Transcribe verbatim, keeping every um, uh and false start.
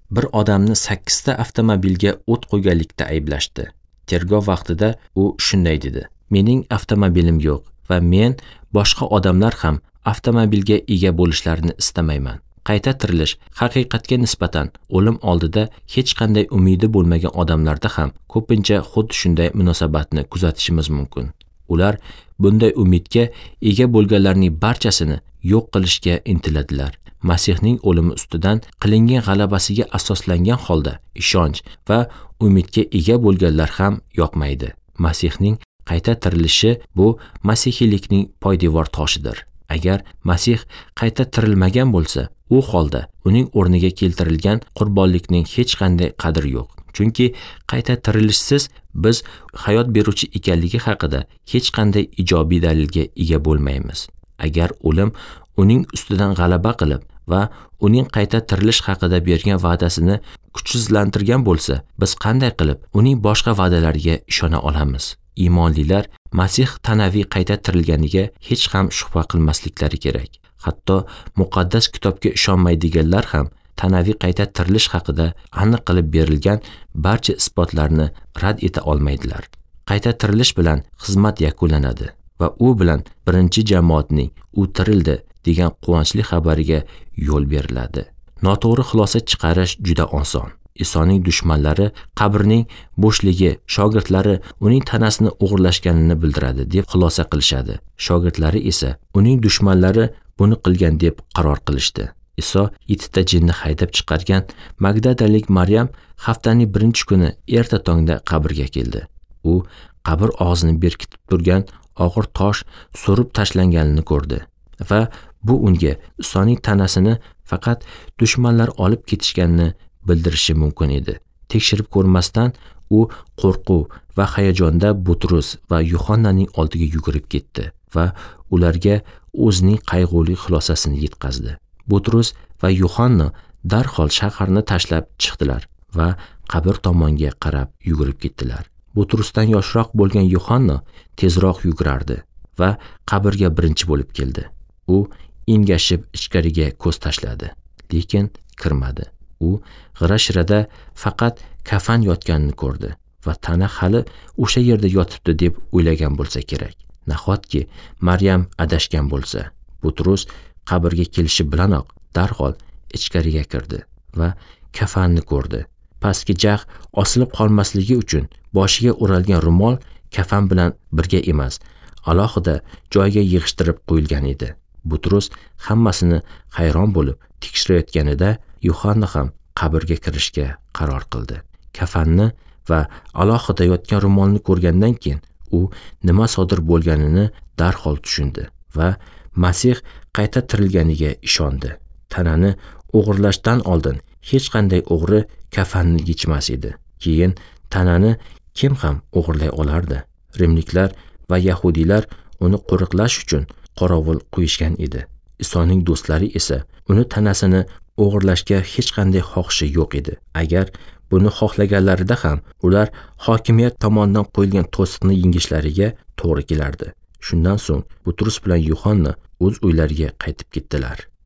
bir odamni sakkizta avtomobilga o't qo'yganlikda ayblashdi. Tergov vaqtida u shunday dedi: "Mening avtomobilim yo'q va men boshqa odamlar ham avtomobilga ega bo'lishlarini istamayman." Qayta tirilish haqiqatga nisbatan o'lim oldida hech qanday umidi bo'lmagan odamlarda ham ko'pincha xuddi shunday munosabatni kuzatishimiz mumkin. Ular bunday umidga ega bo'lganlarning barchasini yo'q qilishga intiladilar. Masihning o'limi ustidan qilingan g'alabasiga asoslangan holda ishonch va umidga ega bo'lganlar ham yoqmaydi. Masihning qayta tirilishi bu masihiylikning poydevor toshidir. Agar Masih qayta tirilmagan bo'lsa, u holda uning o'rniga keltirilgan qurbonlikning hech qanday qadri yo'q. Chunki qayta tirilishsiz biz hayot beruvchi ekanligi haqida hech qanday ijobiy dalilga ega bo'lmaymiz. Agar o'lim uning ustidan g'alaba qilib va uning qayta tirilish haqida bergan va'dasini kuchsizlantirgan bo'lsa, biz qanday qilib uning boshqa va'dalariga ishona olamiz? Iymonlilar Masih tanaviy qayta tirilganiga hech ham shubha qilmasliklari kerak. Hatto muqaddas kitobga ishonmaydiganlar ham tanaviy qayta tirilish haqida aniq qilib berilgan barcha isbotlarni rad eta olmaydilar. Qayta tirilish bilan xizmat yakunlanadi va u bilan birinchi jamoatning u tirildi degan quvonchli xabariga yo'l beriladi. Noto'g'ri xulosa chiqarish juda oson. Isoning dushmanlari qabrning bo'shligi shogirdlari uning tanasini o'g'irlashganini bildiradi deb xulosa qilishadi. Shogirdlari esa uning dushmanlari buni qilgan deb qaror qilishdi. Iso yettita jinni haydab chiqargan Magdalalik Maryam haftaning birinchi kuni erta tongda qabrga keldi. U qabr og'zini berkitib turgan og'ir tosh so'rib tashlanganini ko'rdi va bu unga Isoning tanasini faqat dushmanlar olib ketishganini bildirishi mumkin edi. Tekshirib ko'rmasdan u qo'rquv va hayajonda Butrus va Yuhannaning oldiga yugurib ketdi va ularga o'zining qayg'uli xulosasini yetkazdi. Butrus va Yuhanna darhol shaharni tashlab chiqdilar va qabr tomonga qarab yugurib ketdilar. Butrusdan yoshroq bo'lgan Yuhanna tezroq yugurardi va qabrga birinchi bo'lib keldi. U engashib ichkariga ko'z tashladi, lekin kirmadi. U g'ira-shirada faqat kafan yotganini ko'rdi va tana hali o'sha yerda yotibdi deb o'ylagan bo'lsa kerak. Nahotki Maryam adashgan bo'lsa? Butrus qabrga kelishi bilanoq darhol ichkariga kirdi va kafanni ko'rdi. Pastki jag' osilib qolmasligi uchun boshiga o'ralgan ro'mol kafan bilan birga emas, alohida joyga yig'ishtirib qo'yilgan edi. Butrus hammasini hayron bo'lib tekshirayotganida Yuhanna ham qabrga kirishga qaror qildi. Kafanni va alohida yotgan ro'molni ko'rgandan keyin u nima sodir bo'lganini darhol tushundi va Masih qayta tirilganiga ishondi. Tanani o'g'irlashdan oldin hech qanday o'g'ri kafanni yechmas edi. Keyin tanani kim ham o'g'irlay olardi? Rimliklar va yahudiylar uni qo'riqlash uchun qorovul qo'yishgan edi. Isoning do'stlari esa uni tanasini o'g'irlashga hech qanday xohishi yo'q edi. Agar buni xohlaganlarida ham ular hokimiyat tomonidan qo'yilgan to'siqni yengishlariga to'g'ri kelardi. Shundan so'ng Butrus bilan Yuhanna o'z uylariga qaytib ketdilar.